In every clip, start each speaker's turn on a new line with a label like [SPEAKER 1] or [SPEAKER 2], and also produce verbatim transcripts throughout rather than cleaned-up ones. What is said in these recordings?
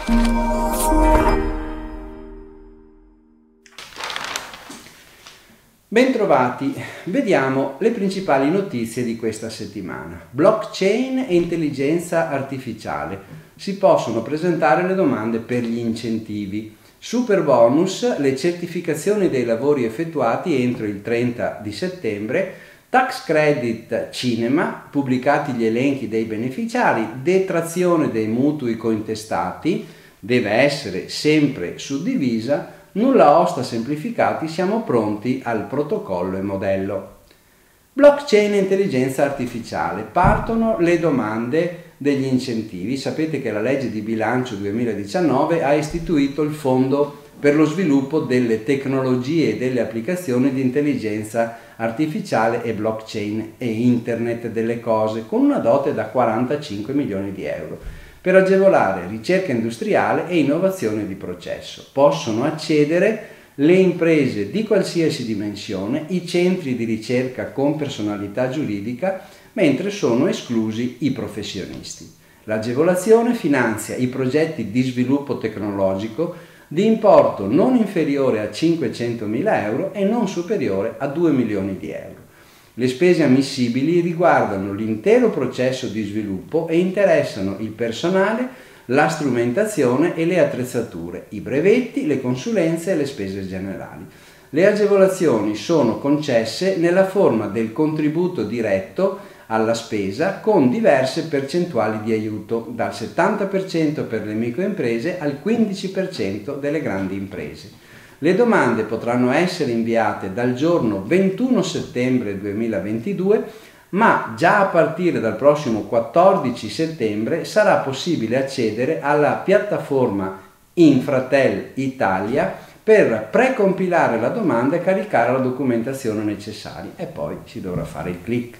[SPEAKER 1] Bentrovati, vediamo le principali notizie di questa settimana. Blockchain e intelligenza artificiale. Si possono presentare le domande per gli incentivi. Super bonus, le certificazioni dei lavori effettuati entro il trenta di settembre. Tax credit cinema, pubblicati gli elenchi dei beneficiari. Detrazione dei mutui cointestati, deve essere sempre suddivisa. Nulla osta semplificati, siamo pronti al protocollo e modello. Blockchain e intelligenza artificiale. Partono le domande degli incentivi. Sapete che la legge di bilancio duemiladiciannove ha istituito il Fondo per lo sviluppo delle tecnologie e delle applicazioni di intelligenza artificiale e blockchain e internet delle cose, con una dote da quarantacinque milioni di euro. Per agevolare ricerca industriale e innovazione di processo. Possono accedere le imprese di qualsiasi dimensione, i centri di ricerca con personalità giuridica, mentre sono esclusi i professionisti. L'agevolazione finanzia i progetti di sviluppo tecnologico di importo non inferiore a cinquecentomila euro e non superiore a due milioni di euro. Le spese ammissibili riguardano l'intero processo di sviluppo e interessano il personale, la strumentazione e le attrezzature, i brevetti, le consulenze e le spese generali. Le agevolazioni sono concesse nella forma del contributo diretto alla spesa con diverse percentuali di aiuto, dal settanta per cento per le microimprese al quindici per cento delle grandi imprese. Le domande potranno essere inviate dal giorno ventuno settembre duemilaventidue, ma già a partire dal prossimo quattordici settembre sarà possibile accedere alla piattaforma Infratel Italia per precompilare la domanda e caricare la documentazione necessaria e poi si dovrà fare il click.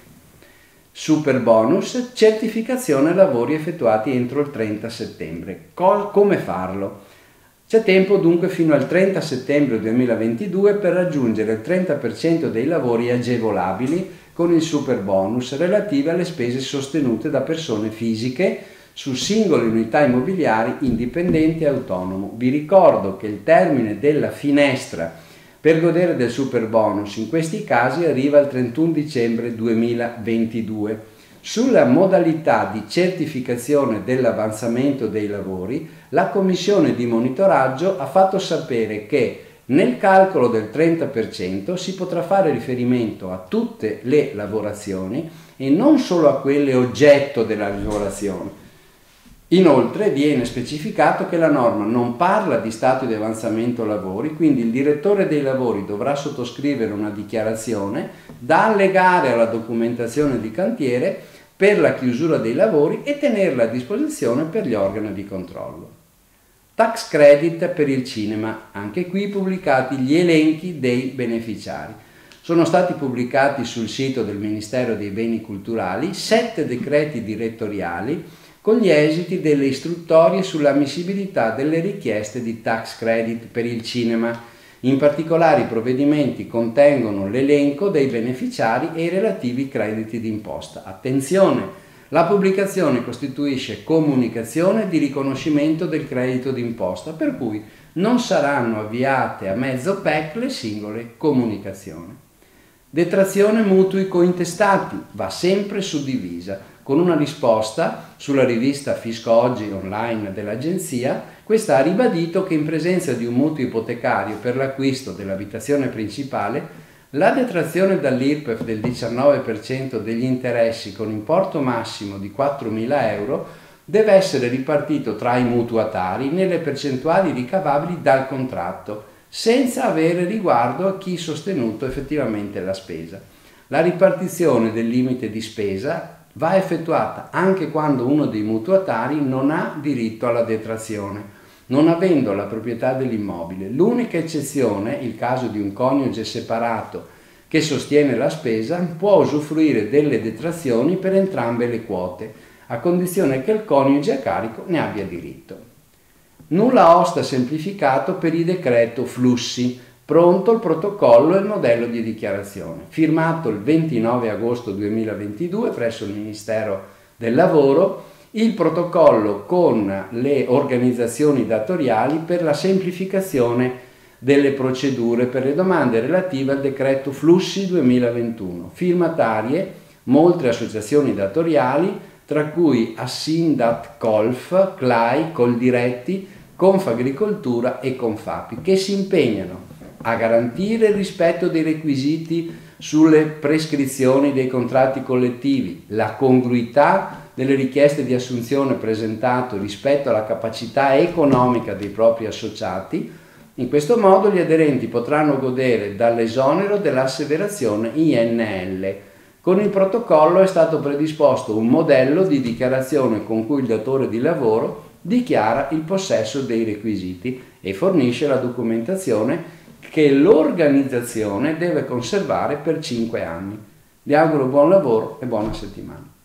[SPEAKER 1] Super bonus, certificazione lavori effettuati entro il trenta settembre. Co- come farlo? C'è tempo dunque fino al trenta settembre duemilaventidue per raggiungere il trenta per cento dei lavori agevolabili con il super bonus relativi alle spese sostenute da persone fisiche su singole unità immobiliari indipendenti e autonomo. Vi ricordo che il termine della finestra per godere del super bonus in questi casi arriva al trentuno dicembre duemilaventidue. Sulla modalità di certificazione dell'avanzamento dei lavori, la commissione di monitoraggio ha fatto sapere che nel calcolo del trenta per cento si potrà fare riferimento a tutte le lavorazioni e non solo a quelle oggetto della lavorazione. Inoltre viene specificato che la norma non parla di stato di avanzamento lavori, quindi il direttore dei lavori dovrà sottoscrivere una dichiarazione da allegare alla documentazione di cantiere per la chiusura dei lavori e tenerla a disposizione per gli organi di controllo. Tax credit per il cinema, anche qui pubblicati gli elenchi dei beneficiari. Sono stati pubblicati sul sito del Ministero dei Beni Culturali sette decreti direttoriali con gli esiti delle istruttorie sull'ammissibilità delle richieste di tax credit per il cinema. In particolare i provvedimenti contengono l'elenco dei beneficiari e i relativi crediti d'imposta. Attenzione! La pubblicazione costituisce comunicazione di riconoscimento del credito d'imposta, per cui non saranno avviate a mezzo P E C le singole comunicazioni. Detrazione mutui cointestati va sempre suddivisa. Con una risposta sulla rivista Fisco Oggi online dell'agenzia, questa ha ribadito che in presenza di un mutuo ipotecario per l'acquisto dell'abitazione principale, la detrazione dall'I R P E F del diciannove per cento degli interessi con importo massimo di quattromila euro deve essere ripartito tra i mutuatari nelle percentuali ricavabili dal contratto, senza avere riguardo a chi ha sostenuto effettivamente la spesa. La ripartizione del limite di spesa va effettuata anche quando uno dei mutuatari non ha diritto alla detrazione, non avendo la proprietà dell'immobile. L'unica eccezione, il caso di un coniuge separato che sostiene la spesa, può usufruire delle detrazioni per entrambe le quote, a condizione che il coniuge a carico ne abbia diritto. Nulla osta semplificato per il decreto flussi. Pronto il protocollo e il modello di dichiarazione, firmato il ventinove agosto duemilaventidue presso il Ministero del Lavoro il protocollo con le organizzazioni datoriali per la semplificazione delle procedure per le domande relative al decreto Flussi duemilaventuno. Firmatarie molte associazioni datoriali, tra cui Assindat-Colf, C L A I, Coldiretti, Confagricoltura e Confapi, che si impegnano a garantire il rispetto dei requisiti sulle prescrizioni dei contratti collettivi, la congruità delle richieste di assunzione presentate rispetto alla capacità economica dei propri associati. In questo modo gli aderenti potranno godere dall'esonero dell'asseverazione I N L. Con il protocollo è stato predisposto un modello di dichiarazione con cui il datore di lavoro dichiara il possesso dei requisiti e fornisce la documentazione che l'organizzazione deve conservare per cinque anni. Vi auguro buon lavoro e buona settimana.